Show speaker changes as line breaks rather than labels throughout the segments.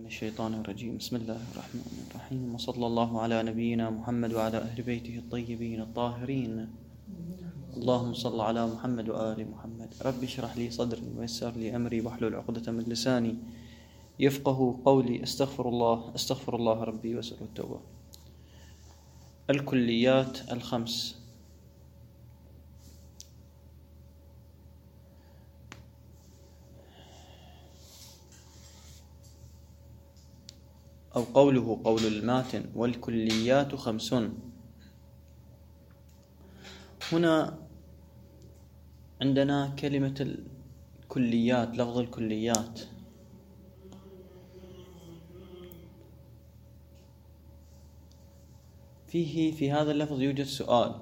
من الشيطان الرجيم. بسم الله الرحمن الرحيم، وصلى الله على نبينا محمد وعلى أهل بيته الطيبين الطاهرين. اللهم صل على محمد وآل محمد. رب اشرح لي صدري ويسر لي أمري واحلل عقدة من لساني يفقه قولي. أستغفر الله ربي وأسأل التوبة. الكليات الخمس. أو قوله قول الماتن والكليات خمس. هنا عندنا كلمة الكليات، لفظ الكليات. في هذا اللفظ يوجد سؤال.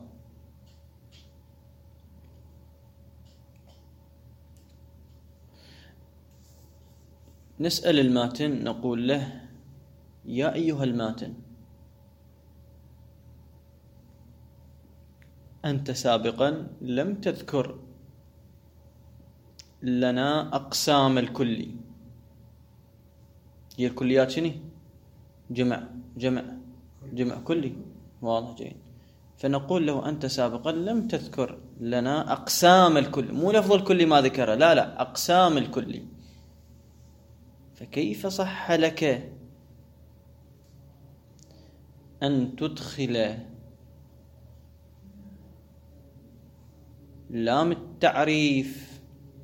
نسأل الماتن نقول له: يا أيها الماتن، أنت سابقا لم تذكر لنا أقسام الكلي. هي الكليات شنو؟ جمع كلي. واضح جيد. فنقول له: أنت سابقا لم تذكر لنا أقسام الكلي، مو لفظ الكلي ما ذكره، لا أقسام الكلي. فكيف صح لك أن تدخل لام التعريف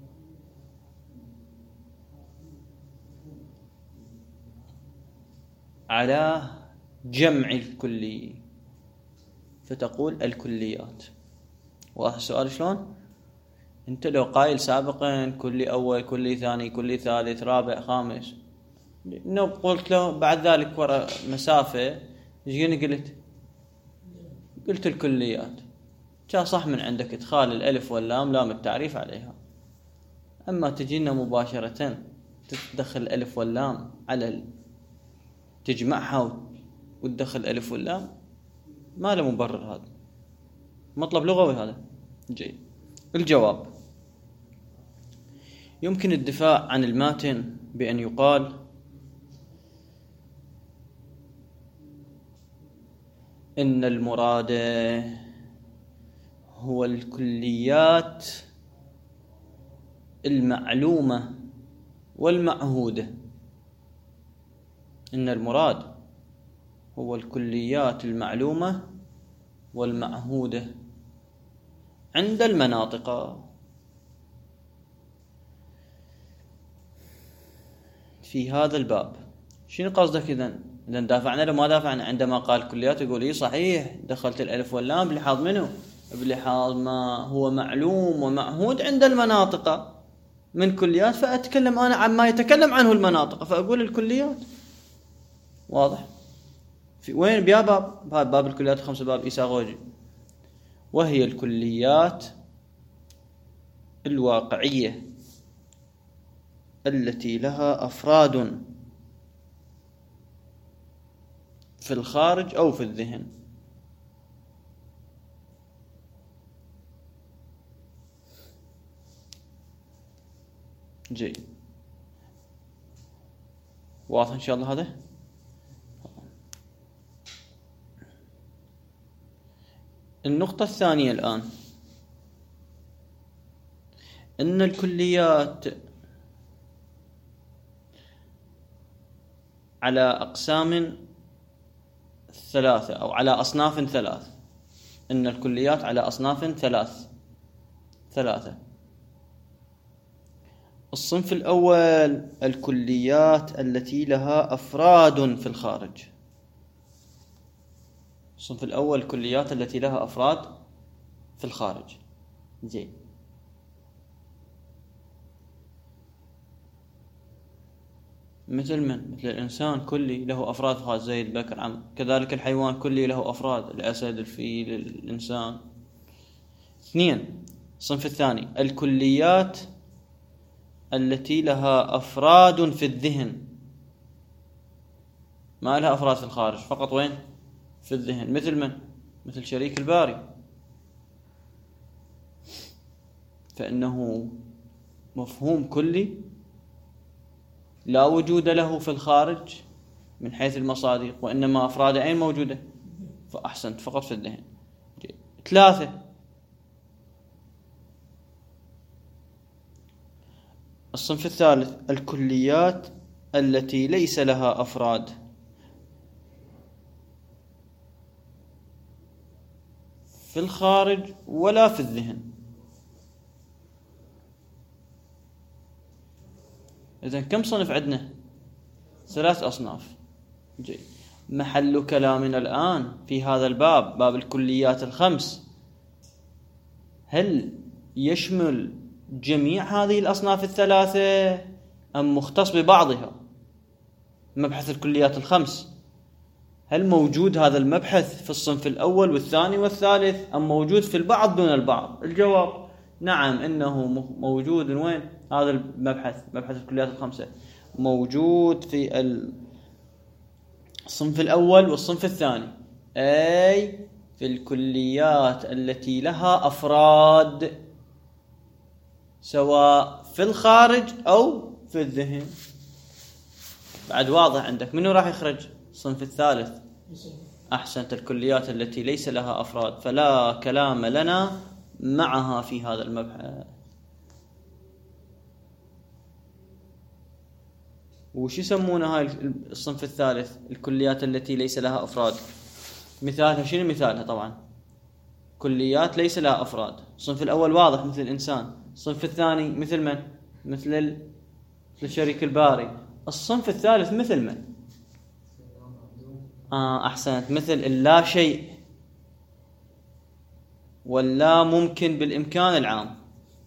على جمع الكلي فتقول الكليات؟ واضح السؤال شلون؟ انت لو قايل سابقا كلي أول كلي ثاني كلي ثالث رابع خامس، لو قلت له بعد ذلك وراء مسافة ايش قلت الكليات، كان صح من عندك ادخال الالف واللام لام التعريف عليها. اما تجينا مباشرة تدخل الالف واللام على تجمعها وتدخل الالف واللام، ما له مبرر. هذا مطلب لغوي. هذا جيد. الجواب: يمكن الدفاع عن الماتن بأن يقال إن المراد هو الكليات المعلومة والمعهودة. إن المراد هو الكليات المعلومة والمعهودة عند المناطق. في هذا الباب شنو قصدك إذن دافعنا له ما دافعنا عندما قال كليات؟ يقول إيه صحيح، دخلت الألف واللام بلحاظ منه؟ بلحاظ ما هو معلوم ومعهود عند المناطق من كليات، فأتكلم أنا عما يتكلم عنه المناطق فأقول الكليات. واضح؟ في وين بيا باب الكليات الخمسة، باب إيساغوجي. وهي الكليات الواقعية التي لها أفراد في الخارج أو في الذهن. جيد. واضح إن شاء الله هذا؟ النقطة الثانية الآن، إن الكليات على أقسام ثلاثة أو على أصناف ثلاث. إن الكليات على أصناف ثلاثة. الصنف الأول الكليات التي لها أفراد في الخارج. الصنف الأول الكليات التي لها أفراد في الخارج. زين. مثل الإنسان كلي له أفراد خاص زي البكر عم، كذلك الحيوان كلي له أفراد، الأسد الفيل الإنسان. 2. الصنف الثاني الكليات التي لها أفراد في الذهن، ما لها أفراد في الخارج، فقط وين؟ في الذهن. مثل شريك الباري، فإنه مفهوم كلي لا وجود له في الخارج من حيث المصادق، وإنما أفراد أين موجودة؟ فأحسنت، فقط في الذهن. 3، الصنف الثالث الكليات التي ليس لها أفراد في الخارج ولا في الذهن. إذن كم صنف عندنا؟ 3 أصناف. جيد. محل كلامنا الآن في هذا الباب، باب الكليات ال5، هل يشمل جميع هذه الأصناف ال3 أم مختص ببعضها؟ مبحث الكليات ال5 هل موجود هذا المبحث في الصنف الأول والثاني والثالث أم موجود في البعض دون البعض؟ الجواب نعم، إنه موجود. وين هذا المبحث؟ مبحث الكليات ال5 موجود في الصنف الأول والصنف الثاني، أي في الكليات التي لها أفراد سواء في الخارج أو في الذهن. بعد واضح عندك منو راح يخرج؟ الصنف الثالث. أحسنت، الكليات التي ليس لها أفراد، فلا كلام لنا معها في هذا المبحث. وش يسمونها هاي الصنف الثالث؟ الكليات التي ليس لها أفراد. مثالها شنو؟ مثالها طبعا كليات ليس لها أفراد. الصنف الأول واضح مثل الإنسان، الصنف الثاني مثل من؟ مثل الشريك الباري. الصنف الثالث مثل من؟ أحسنت، مثل اللا شيء واللا ممكن بالإمكان العام.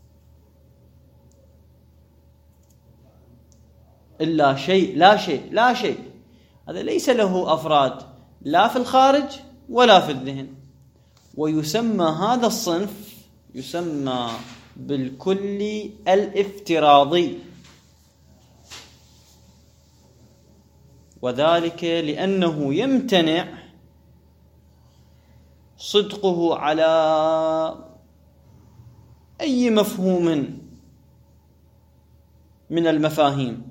إلا شيء، لا شيء، لا شيء، هذا ليس له أفراد لا في الخارج ولا في الذهن، ويسمى هذا الصنف يسمى بالكلي الافتراضي، وذلك لأنه يمتنع صدقه على أي مفهوم من المفاهيم،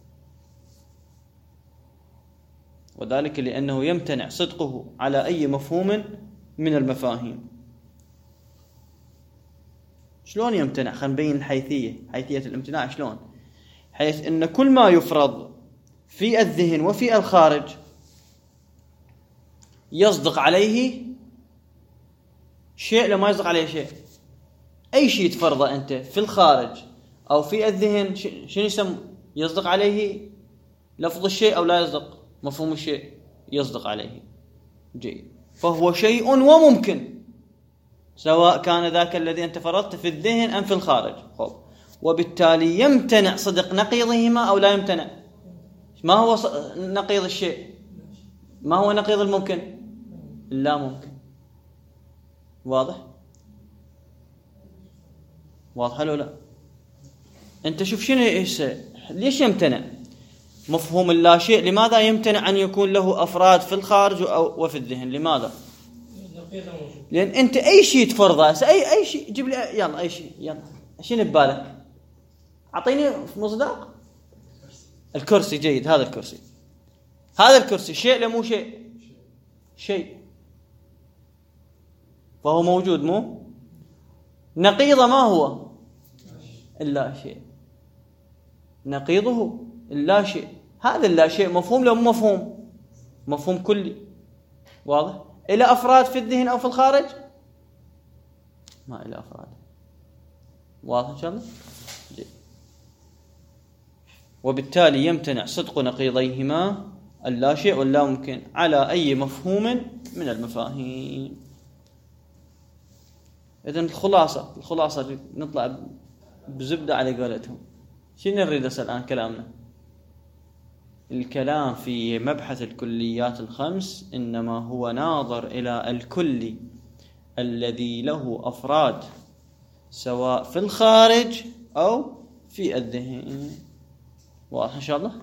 وذلك لأنه يمتنع صدقه على أي مفهوم من المفاهيم. شلون يمتنع؟ خلينا نبين الحيثية، حيثية الامتناع شلون؟ حيث أن كل ما يفرض في الذهن وفي الخارج يصدق عليه شيء لما يصدق عليه شيء. أي شيء تفرضه أنت في الخارج أو في الذهن شنو يسمى؟ يصدق عليه لفظ الشيء أو لا يصدق؟ مفهوم الشيء يصدق عليه. جيد، فهو شيء وممكن سواء كان ذاك الذي أنت فرضته في الذهن أم في الخارج. وبالتالي يمتنع صدق نقيضهما أو لا يمتنع. ما هو نقيض الشيء؟ ما هو نقيض الممكن؟ لا ممكن. واضح؟ واضح ولا لا؟ أنت شوف شنو ليش يمتنع مفهوم اللا شيء؟ لماذا يمتنع أن يكون له أفراد في الخارج وفي الذهن؟ لماذا؟ لأن أنت أي شيء تفرضه، أي شيء جيب لي، يلا أي شيء، يلا شنو ببالك؟ أعطيني مصداق. الكرسي. جيد، هذا الكرسي، هذا الكرسي شيء لا مو شيء؟ شيء، فهو موجود مو؟ نقيضه ما هو؟ اللا شيء. نقيضه اللا شيء. هذا اللا شيء مفهوم لو مو مفهوم؟ مفهوم كلي. واضح؟ إلى أفراد في الذهن أو في الخارج؟ ما إلى أفراد. واضح إن شاء الله؟ جيد. وبالتالي يمتنع صدق نقيضيهما اللا شيء واللا ممكن على أي مفهوم من المفاهيم. إذن الخلاصة نطلع بزبدة على قولتهم. شنو نريد الآن كلامنا؟ الكلام في مبحث الكليات الخمس إنما هو ناظر إلى الكلي الذي له أفراد سواء في الخارج أو في الذهن. واضح إن شاء الله؟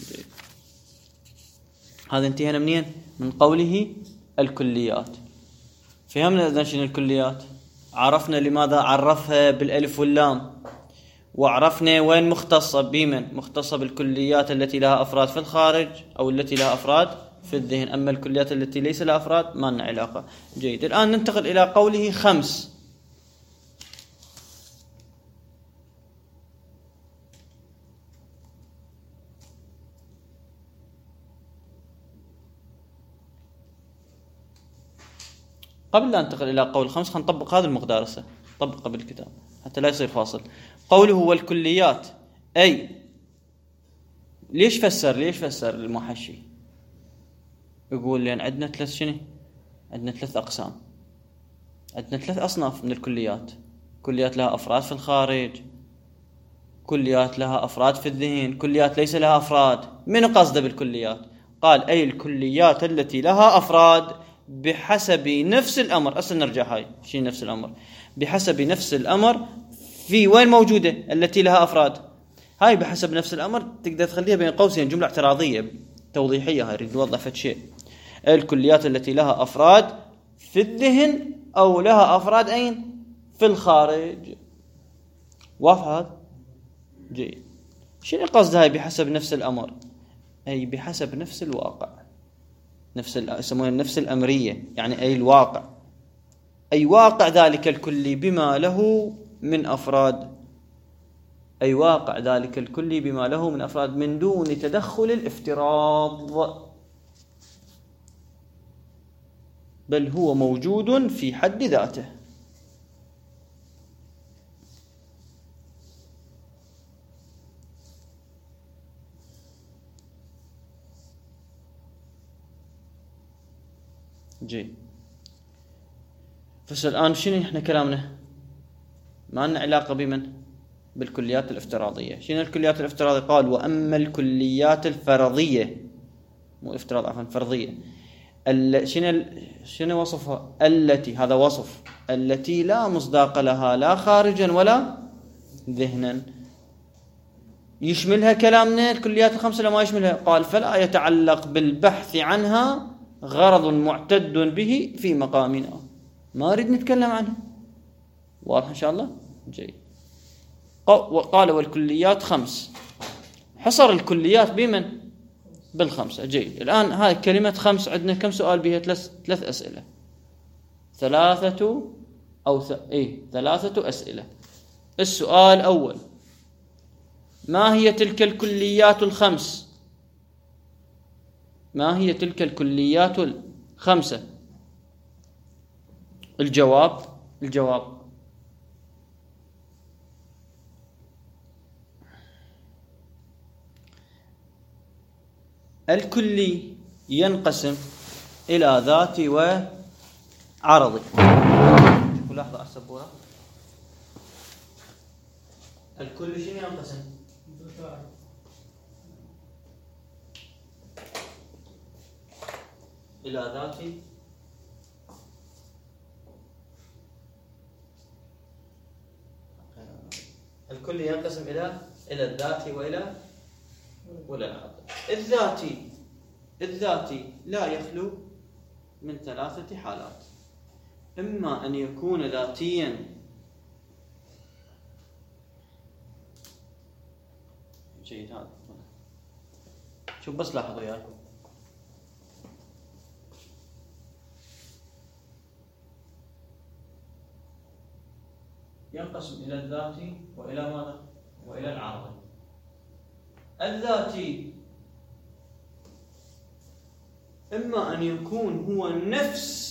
هذا انتهينا منين؟ من قوله الكليات. فهمنا إذن شنو الكليات؟ عرفنا لماذا عرفها بالألف واللام، وعرفنا وين مختصة بمن؟ مختصة بالكليات التي لها أفراد في الخارج أو التي لها أفراد في الذهن. أما الكليات التي ليس لها أفراد ما لنا علاقة. جيد. الآن ننتقل إلى قوله 5. قبل لا ننتقل إلى قول 5 خلينا نطبق هذا المقدار هسه، نطبقه بالكتاب حتى لا يصير فاصل. قوله والكليات أي ليش فسر المحشي؟ يقول لأن عندنا 3 شنو؟ عندنا 3 أقسام، عندنا 3 أصناف من الكليات. كليات لها أفراد في الخارج، كليات لها أفراد في الذهن، كليات ليس لها أفراد. من قصده بالكليات؟ قال أي الكليات التي لها أفراد بحسب نفس الأمر. أصلا نرجع هاي شيء نفس الأمر، بحسب نفس الأمر في وين موجودة التي لها أفراد. هاي بحسب نفس الأمر تقدر تخليها بين قوسين جملة اعتراضية توضيحية، هاي يريد يوضح فد شيء. الكليات التي لها أفراد في الذهن أو لها أفراد أين؟ في الخارج. واضح هذا؟ جيد. شنو قصدها هاي بحسب نفس الأمر؟ أي بحسب نفس الواقع، يسمونها نفس الأمرية، يعني أي الواقع، أي واقع ذلك الكلي بما له من أفراد، أي واقع ذلك الكلي بما له من أفراد من دون تدخل الافتراض، بل هو موجود في حد ذاته. جي. بس الآن شنو احنا كلامنا؟ ما لنا علاقة بمن؟ بالكليات الافتراضية. شنو الكليات الافتراضية؟ قال وأما الكليات الفرضية، مو افتراض عفوا، فرضية. شنو وصفها؟ التي، هذا وصف، التي لا مصداق لها لا خارجا ولا ذهنا. يشملها كلامنا الكليات الخمسة ولا ما يشملها؟ قال فلا يتعلق بالبحث عنها غرض معتد به في مقامنا، ما أريد نتكلم عنها. واضح إن شاء الله؟ جيد. وقال والكليات 5، حصر الكليات بمن؟ بال5. جيد. الآن هاي كلمة 5 عندنا كم سؤال بها؟ 3 أسئلة، 3 أسئلة. السؤال الأول: ما هي تلك الكليات ال5؟ ما هي تلك الكليات ال5؟ الجواب الكلي ينقسم إلى ذاتي وعرضي. لحظة السبورة. الكل شنو ينقسم؟ إلى ذاتي الكل ينقسم إلى الذاتي وإلى العرضي. الذاتي لا يخلو من 3 حالات: إما أن يكون ذاتيا جيد. هذا شوف بس لاحظوا وياي، ينقسم إلى الذاتي وإلى ماذا؟ وإلى العرضي. الذاتي إما أن يكون هو نفس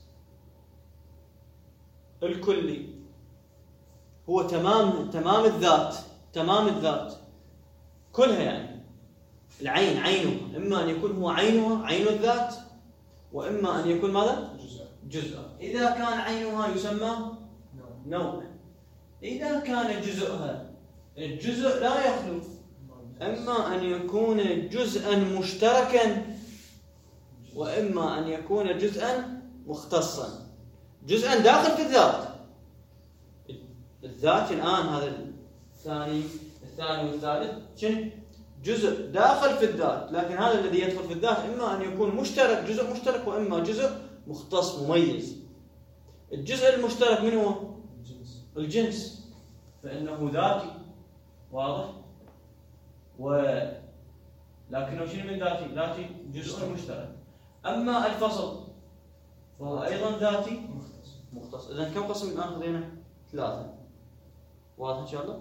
الكلي، هو تمام الذات كلها، يعني العين عينه، إما أن يكون هو عين الذات، وإما أن يكون ماذا؟ جزء. إذا كان عينها يسمى نوع، إذا كان جزءها، الجزء لا يخلو، إما أن يكون جزءا مشتركا، وإما أن يكون جزءا مختصا، جزءا داخل في الذات الآن هذا الثاني والثالث شنو؟ جزء داخل في الذات، لكن هذا الذي يدخل في الذات إما أن يكون مشترك، جزء مشترك، وإما جزء مختص مميز. الجزء المشترك من هو؟ الجنس، فإنه ذاتي. واضح؟ لكنه شنو من ذاتي؟ ذاتي جزء مشترك. أما الفصل فهو أيضا ذاتي مختص. إذن كم قسم الآن خذينا؟ 3. واضح إن شاء الله؟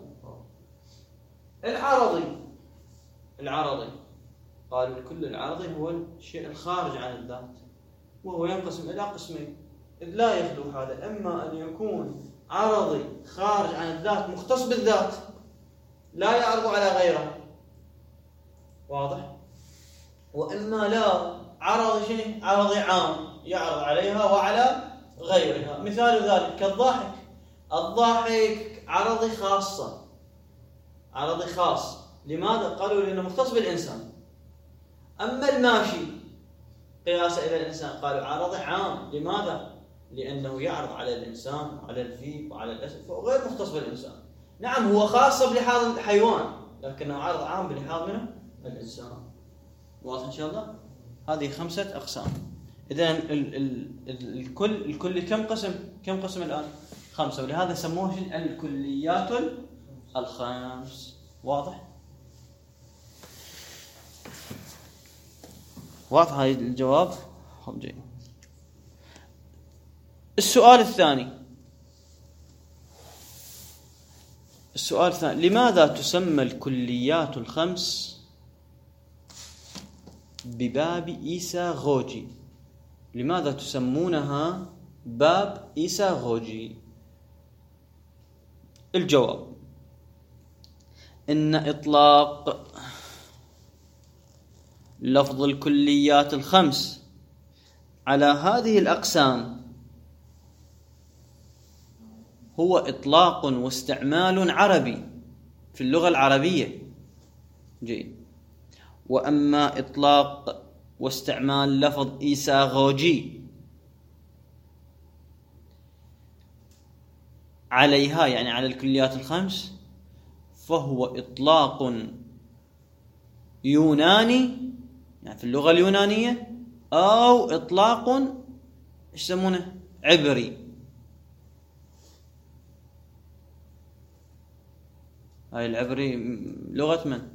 العرضي قالوا الكل العرضي هو الشيء الخارج عن الذات، وهو ينقسم إلى قسمين، إذ لا يخلو هذا، إما أن يكون عرضي خارج عن الذات مختص بالذات لا يعرض على غيره، واضح؟ وإما لا، عرضي شنو؟ عرضي عام يعرض عليها وعلى غيرها. مثال ذلك كالضاحك. الضاحك عرضي خاصة، عرضي خاص. لماذا؟ قالوا لأنه مختص بالإنسان. أما الماشي قياسا إلى الإنسان قالوا عرضي عام. لماذا؟ لأنه يعرض على الإنسان، على الفيل وعلى الأسد، فهو غير مختص بالإنسان. نعم هو خاص بلحاظ الحيوان، لكنه عرض عام بلحاظ منه الإنسان. واضح إن شاء الله؟ هذه 5 أقسام. إذن الكل كم قسم الآن؟ 5، ولهذا سموه الكليات الخمس. واضح؟ واضح هاي الجواب؟ جيد. السؤال الثاني، لماذا تسمى الكليات الخمس بباب إيساغوجي؟ لماذا تسمونها باب إيساغوجي؟ الجواب: إن إطلاق لفظ الكليات الخمس على هذه الأقسام هو إطلاق واستعمال عربي في اللغة العربية. جيد. وأما إطلاق واستعمال لفظ إيساغوجي عليها، يعني على الكليات الخمس، فهو إطلاق يوناني، يعني في اللغة اليونانية، أو إطلاق إيش يسمونه؟ عبري. هاي العبري لغة من؟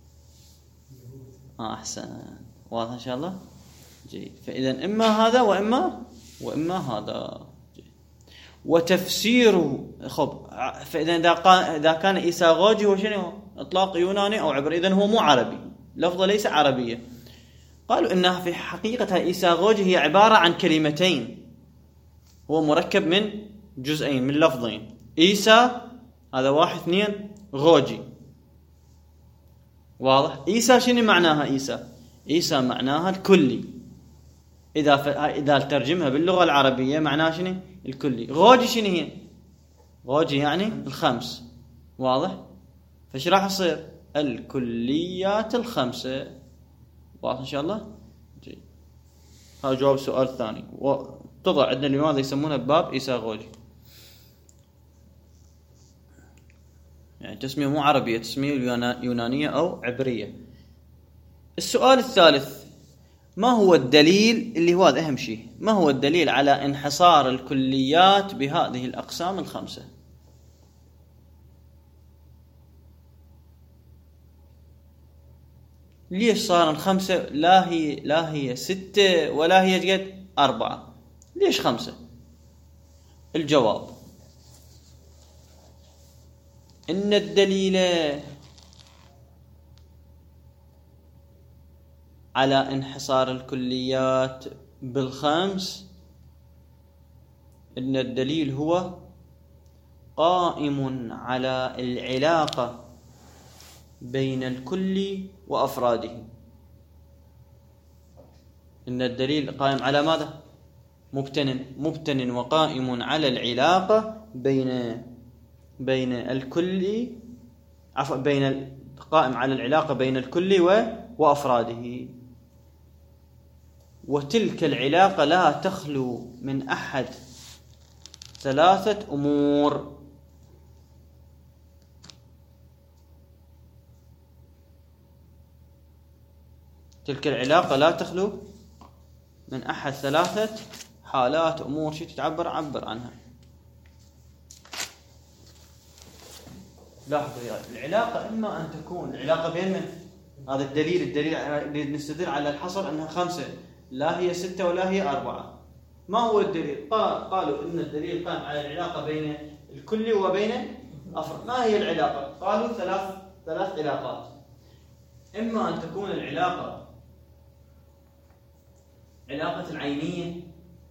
أحسن. واضح إن شاء الله؟ جيد. فإذا إما هذا وإما هذا. جيد. وتفسيره فإذا إذا كان إيساغوجي هو شنو؟ إطلاق يوناني أو عبري، إذن هو مو عربي، لفظه ليس عربية. قالوا إنها في حقيقة إيساغوجي هي عبارة عن كلمتين، هو مركب من جزئين، من لفظين. إيسا هذا 1 2 غوجي. واضح؟ إيسا شنو معناها؟ إيسا معناها الكلي. إذا ترجمها باللغة العربية معناها شنو؟ الكلي. غوجي شنو هي؟ غوجي يعني الخمس. واضح؟ فايش راح يصير؟ الكليات الخمسة. واضح إن شاء الله؟ جيد. هذا جواب السؤال الثاني. وتضع عندنا لماذا يسمونه باب إيساغوجي، يعني تسمية مو عربية، تسمية يونانية أو عبرية. السؤال الثالث: ما هو الدليل، اللي هو هذا أهم شيء، ما هو الدليل على انحصار الكليات بهذه الأقسام الخمسة؟ ليش صار 5 لا هي 6 ولا هي قد 4؟ ليش 5؟ الجواب: إن الدليل على انحصار الكليات بالخمس، إن الدليل هو قائم على العلاقة بين الكل وأفراده. إن الدليل قائم على ماذا؟ مبتن وقائم على العلاقة بين الكل، قائم على العلاقة بين الكل وأفراده. وتلك العلاقة لا تخلو من أحد 3 أمور: تلك العلاقة لا تخلو من أحد 3 حالات، أمور. شو تتعبر؟ عبر عنها. لاحظوا يا العلاقة إما أن تكون العلاقة بين من؟ هذا الدليل اللي نستدل على الحصر أنها 5، لا هي 6 ولا هي 4. ما هو الدليل؟ قالوا إن الدليل قام على العلاقة بين الكل وبين أفراد. ما هي العلاقة؟ قالوا ثلاث علاقات. إما أن تكون العلاقة علاقة العينية،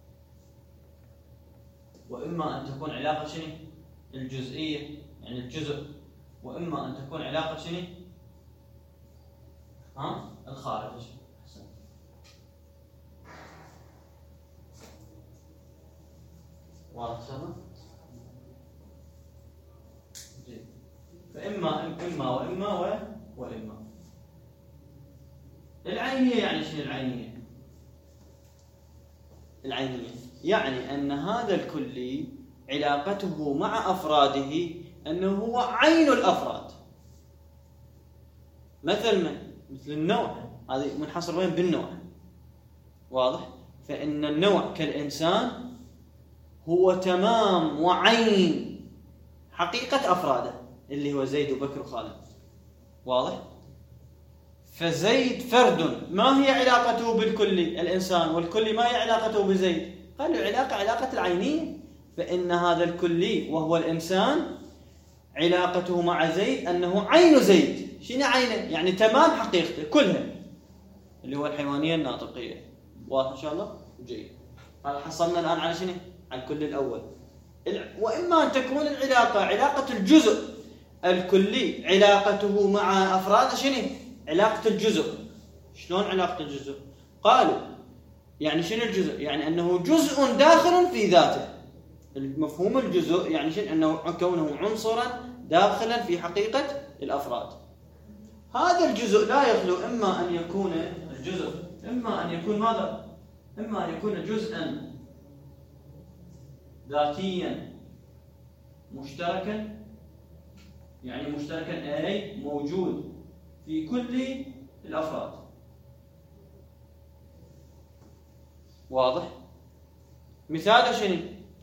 وإما أن تكون علاقة شنو؟ الجزئية، يعني الجزء، وإما أن تكون علاقة شنو؟ الخارج. واضح شلون؟ جيد. فإما وإما. العينية يعني شنو العينية؟ العينية يعني أن هذا الكلي علاقته مع أفراده أنه هو عين الأفراد. مثل النوع، هذه منحصر وين؟ بالنوع. واضح؟ فإن النوع كالإنسان هو تمام وعين حقيقة أفراده اللي هو زيد وبكر وخالد. واضح؟ فزيد فرد، ما هي علاقته بالكلي الإنسان، والكلي ما هي علاقته بزيد؟ قالوا علاقة العينية. فإن هذا الكلي وهو الإنسان علاقته مع زيد أنه عين زيد. شنو عينه؟ يعني تمام حقيقته كلها، اللي هو الحيوانية الناطقية. واضح إن شاء الله؟ جيد. حصلنا الآن على شنو؟ على الكل الأول. وإما أن تكون العلاقة علاقة الجزء الكلي علاقته مع أفراد شنو؟ علاقة الجزء. شلون علاقة الجزء؟ قالوا يعني شنو الجزء؟ يعني أنه جزء داخل في ذاته. المفهوم الجزء يعني شنو؟ أنه كونه عنصرا داخلا في حقيقة الأفراد. هذا الجزء لا يخلو إما أن يكون الجزء إما أن يكون ماذا؟ إما أن يكون جزءا ذاتيا مشتركا، يعني مشتركا أي موجود في كل الأفراد. واضح؟ مثال شنو؟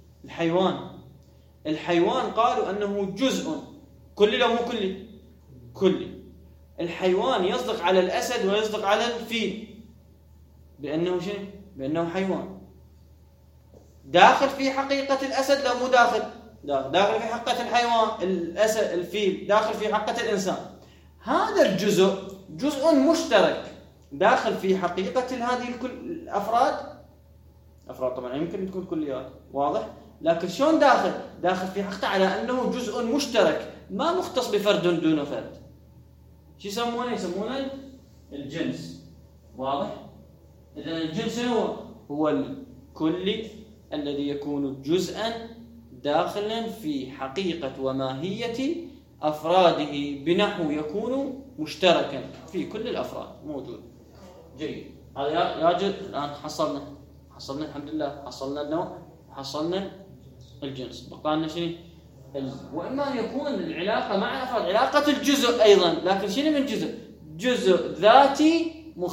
الحيوان قالوا أنه جزء كلي لو مو كلي. الحيوان يصدق على الأسد ويصدق على الفيل بأنه شنو؟ بأنه حيوان داخل في حقيقة الأسد لو مو داخل في حقيقة الحيوان. الأسد الفيل داخل في حقيقة الإنسان. هذا الجزء جزء مشترك داخل في حقيقة هذه الأفراد طبعا يمكن تكون كليات. واضح؟ لكن شلون داخل في حقيقة على أنه جزء مشترك ما مختص بفرد دون فرد. شو يسمونه الجنس. واضح؟ إذن الجنس هو الكلي الذي يكون جزءا داخلا في حقيقة وماهية أفراده بنحو يكون مشتركا في كل الأفراد موجود. جيد. هذا يجب الآن حصلنا الحمد لله، حصلنا النوع، حصلنا الجنس، بقى لنا شنو؟ وإما أن يكون العلاقة مع الأفراد علاقة الجزء أيضا، لكن شنو من جزء ذاتي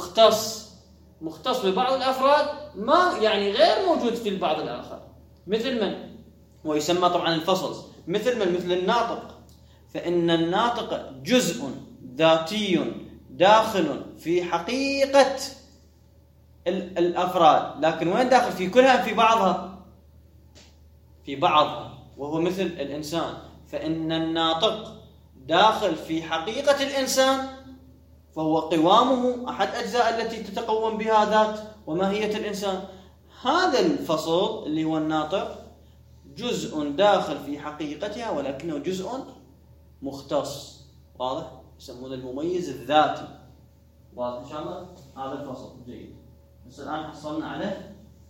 مختص ببعض الأفراد ما يعني غير موجود في البعض الآخر. مثل من؟ ويسمى طبعا الفصل. مثل الناطق. فإن الناطق جزء ذاتي داخل في حقيقة الأفراد، لكن وين داخل؟ في كلها في بعضها وهو مثل الإنسان. فإن الناطق داخل في حقيقة الإنسان، فهو قوامه أحد أجزاء التي تتقوم بها ذات وماهية الإنسان. هذا الفصل اللي هو الناطق جزء داخل في حقيقتها ولكنه جزء مختص. واضح؟ يسمونه المميز الذاتي. واضح إن شاء الله؟ هذا الفصل جيد. بس الآن حصلنا على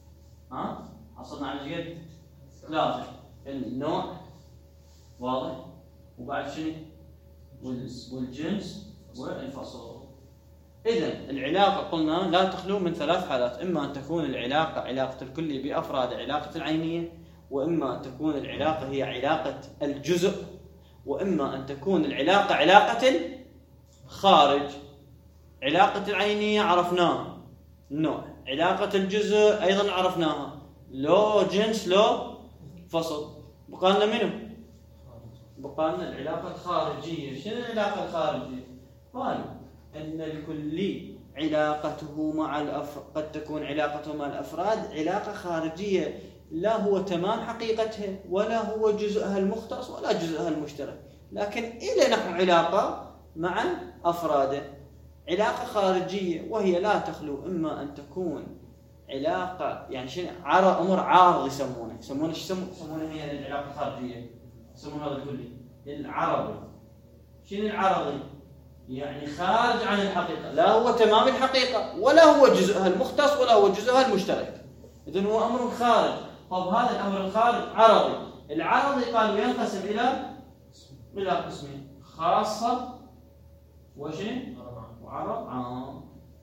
جد 3 النوع. واضح؟ وبعد شنو؟ والجنس والفصل. إذن العلاقة قلنا لا تخلو من 3 حالات. إما أن تكون العلاقة علاقة الكلي بأفراد علاقة العينية، وإما أن تكون العلاقة هي علاقة الجزء، وإما أن تكون العلاقة علاقة الخارج. علاقة العينية عرفناها النوع، علاقة الجزء أيضا عرفناها، لو جنس لو فصل. بقى لنا منه؟ بقى لنا العلاقة الخارجية. شنو العلاقة الخارجية؟ قالوا أن الكلي علاقته مع قد تكون علاقته مع الأفراد علاقة خارجية، لا هو تمام حقيقتها ولا هو جزءها المختص ولا جزءها المشترك، لكن إلى نحو علاقة مع أفراده، علاقة خارجية، وهي لا تخلو إما أن تكون علاقة يعني شنو أمر عارض يسمونه هي العلاقة الخارجية، يسمون هذا الكلي العرضي. شنو العرضي؟ يعني خارج عن الحقيقة، لا هو تمام الحقيقة ولا هو جزءها المختص ولا هو جزءها المشترك، إذن هو أمر خارج. طب هذا الأمر الخارج عرضي. العرضي قالوا ينقسم إلى قسمين: خاصة وشنو؟ وعرض عام.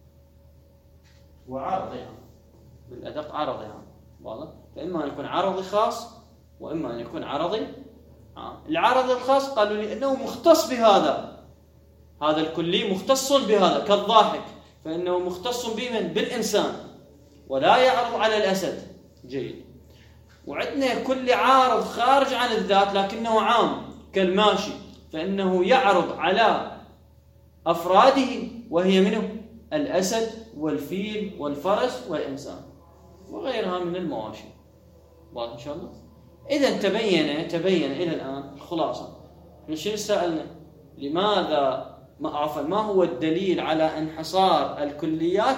وعرضي عام بالأدق عرضي عام، واضح؟ فإما أن يكون عرضي خاص وإما أن يكون عرضي عام. العرض الخاص قالوا لي أنه مختص بهذا، هذا الكلي مختص بهذا، كالضاحك فإنه مختص بالإنسان ولا يعرض على الأسد. جيد. وعندنا كل عارض خارج عن الذات لكنه عام، كالماشي فإنه يعرض على أفراده وهي منه الأسد والفيل والفرس والإنسان وغيرها من المواشي. واضح إن شاء الله؟ إذا تبين إلى الآن الخلاصة. شنو سألنا؟ لماذا ما هو الدليل على انحصار الكليات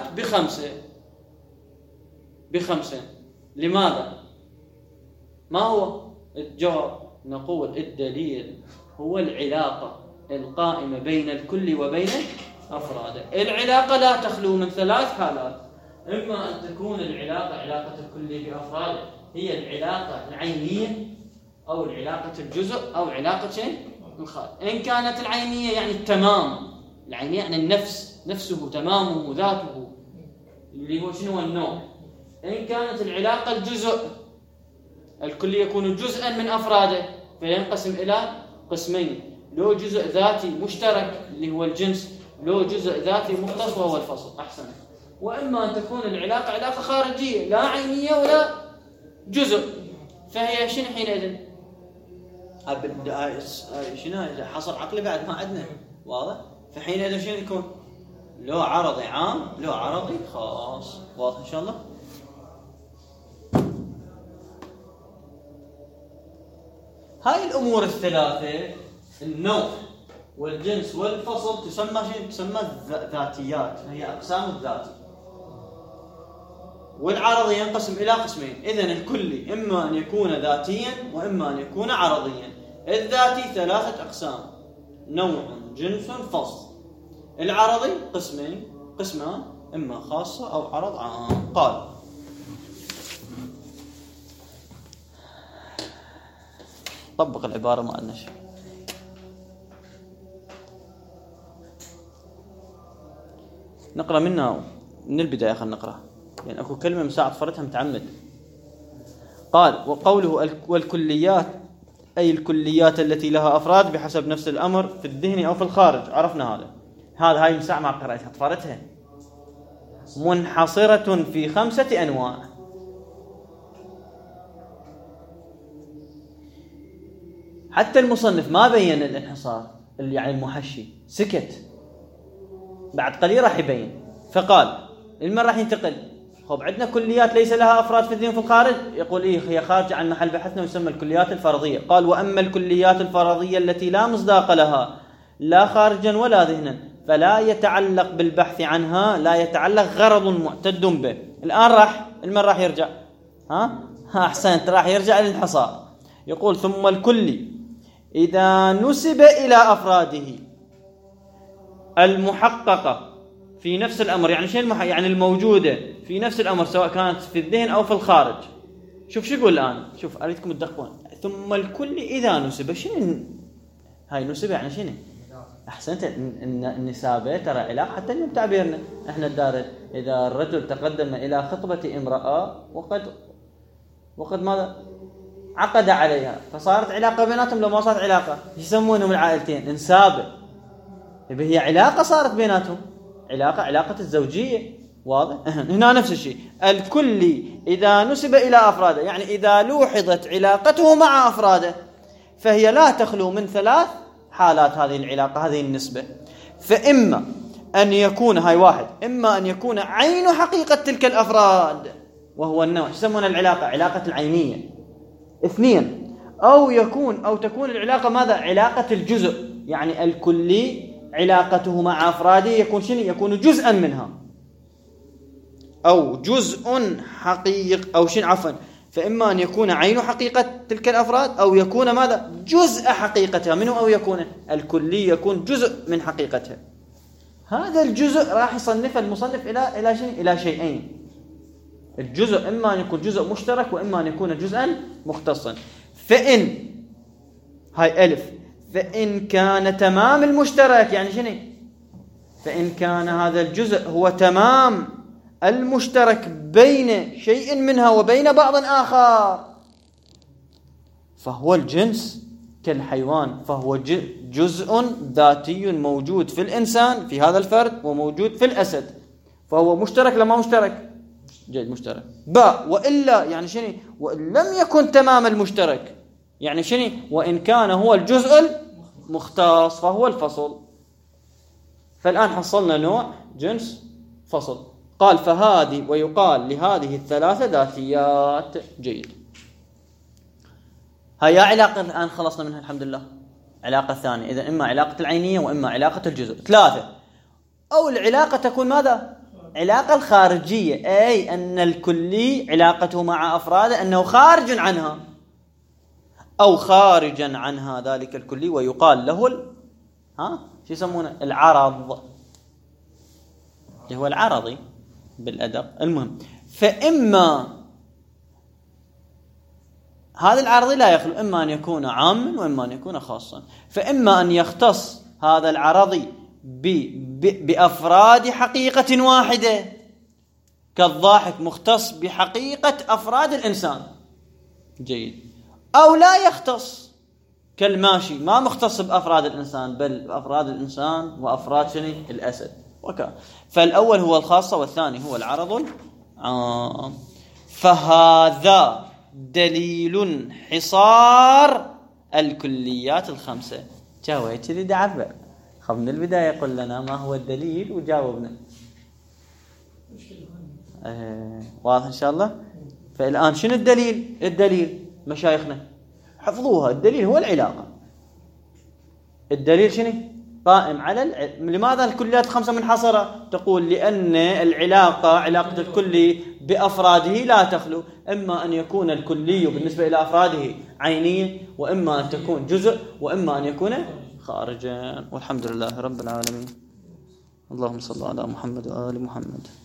بخمسة؟ لماذا؟ ما هو الجواب؟ نقول الدليل هو العلاقة القائمة بين الكل وبين أفراده. العلاقة لا تخلو من ثلاث حالات: إما أن تكون العلاقة علاقة الكل بأفراده هي العلاقة العينية أو العلاقة الجزء أو علاقة الخارج. إن كانت العينية يعني التمام، العينية يعني النفس، نفسه تمامه ذاته اللي هو شنو النوع. إن كانت العلاقة الجزء، الكل يكون جزءا من أفراده فينقسم إلى قسمين: له جزء ذاتي مشترك اللي هو الجنس، له جزء ذاتي مختص وهو الفصل. أحسن. وإما أن تكون العلاقة علاقة خارجية لا عينية ولا جزء، فهي شنو حينئذ؟ شنو حصر عقلي بعد ما عندنا. واضح؟ فحينئذ شنو يكون؟ له عرضي عام له عرضي خاص. واضح إن شاء الله؟ هاي الأمور الثلاثة، النوع والجنس والفصل، تسمى ذاتيات، هي أقسام الذات. والعرضي ينقسم إلى قسمين. إذن الكلي إما أن يكون ذاتيا وإما أن يكون عرضيا. الذاتي ثلاثة أقسام: نوع، جنس، فصل. العرضي قسمان: إما خاصة أو عرض عام. قال: طبق العبارة ما عندنا شيء. نقرأ منها من البداية، خلينا نقرأ يعني أكو كلمة مساعد فرتها متعمد. قال: وقوله والكليات أي الكليات التي لها أفراد بحسب نفس الأمر في الذهن أو في الخارج. عرفنا هاي مساعد ما قرأتها فرتها منحصرة في 5 أنواع. حتى المصنف ما بين الانحصار، اللي يعني المحشي سكت، بعد قليل راح يبين. فقال لمن راح ينتقل؟ خب عندنا كليات ليس لها أفراد في الذهن وفي الخارج، يقول هي خارجة عن محل بحثنا ويسمى الكليات الفرضية. قال: وأما الكليات الفرضية التي لا مصداق لها لا خارجا ولا ذهنا فلا يتعلق بالبحث عنها، لا يتعلق غرض معتد به. الآن المن راح يرجع؟ أحسنت، راح يرجع للانحصار. يقول: ثم الكلي إذا نسب إلى أفراده المحققة في نفس الأمر، يعني شيء يعني الموجودة في نفس الأمر سواء كانت في الذهن أو في الخارج. شوف شو يقول الآن، شوف أريدكم تدققون. ثم الكل إذا نسب، شنو هاي نسب يعني شنو؟ أحسنت، النسابة ترى علاقة حتى اليوم تعبيرنا إحنا الدارج. إذا الرجل تقدم إلى خطبة امرأة وقد ماذا؟ عقد عليها، فصارت علاقة بيناتهم. لو ما صارت علاقة يسمونهم العائلتين انسابة، هي علاقة صارت بيناتهم، علاقة الزوجية. واضح؟ هنا نفس الشيء. الكل إذا نسب إلى أفراده، يعني إذا لوحظت علاقته مع أفراده فهي لا تخلو من 3 حالات هذه العلاقة، هذه النسبة. فإما أن يكون هاي واحد، إما أن يكون عين حقيقة تلك الأفراد وهو النوع، يسمون العلاقة علاقة العينية. 2 أو تكون العلاقة ماذا؟ علاقة الجزء، يعني الكلي علاقته مع أفراده يكون شنو؟ يكون جزءا منها، أو جزء حقيق أو شنو، عفوا. فإما أن يكون عين حقيقة تلك الأفراد أو يكون ماذا؟ جزء حقيقتها منه، أو يكون الكلي يكون جزء من حقيقتها. هذا الجزء راح يصنف المصنف إلى شيء، إلى شيئين. الجزء إما أن يكون جزء مشترك وإما أن يكون جزءا مختصا. فإن هاي ألف، فإن كان تمام المشترك، يعني شنو؟ فإن كان هذا الجزء هو تمام المشترك بين شيء منها وبين بعض آخر، فهو الجنس كالحيوان، فهو جزء ذاتي موجود في الإنسان في هذا الفرد وموجود في الأسد، فهو مشترك لما مشترك؟ جيد، مشترك. وإلا يعني شنو؟ وإن لم يكن تمام المشترك، يعني شنو؟ وإن كان هو الجزء المختص فهو الفصل. فالآن حصلنا نوع، جنس، فصل. قال فهذه، ويقال لهذه الثلاثة ذاتيات. جيد، هيا علاقة الآن خلصنا منها الحمد لله. علاقة ثانية، إذا إما علاقة العينية وإما علاقة الجزء. 3 أو العلاقة تكون ماذا؟ علاقة الخارجية، أي أن الكلي علاقته مع أفراده أنه خارج عنها أو خارجا عنها ذلك الكلي، ويقال له شو يسمونه؟ العرض، اللي هو العرضي بالأدق. المهم، فإما هذا العرضي لا يخلو، إما أن يكون عاما وإما أن يكون خاصا. فإما أن يختص هذا العرضي بأفراد حقيقة واحدة، كالضاحك مختص بحقيقة أفراد الإنسان. جيد. أو لا يختص، كالماشي ما مختص بأفراد الإنسان، بل بأفراد الإنسان وأفراد شنو؟ الأسد. فالأول هو الخاصة والثاني هو العرض العام. فهذا دليل حصار الكليات الخمسة. جاوي تريد أعبر، خب من البداية قل لنا ما هو الدليل وجاوبنا. واضح إن شاء الله. فالآن شنو الدليل؟ الدليل مشايخنا حفظوها، الدليل هو العلاقة. الدليل شنو؟ قائم على لماذا الكليات الخمسة منحصرة؟ تقول لأن العلاقة، علاقة الكلي بأفراده لا تخلو، إما أن يكون الكلي بالنسبة إلى أفراده عينية، وإما أن تكون جزء، وإما أن يكون خارجا. والحمد لله رب العالمين. اللهم صل على محمد وآل محمد.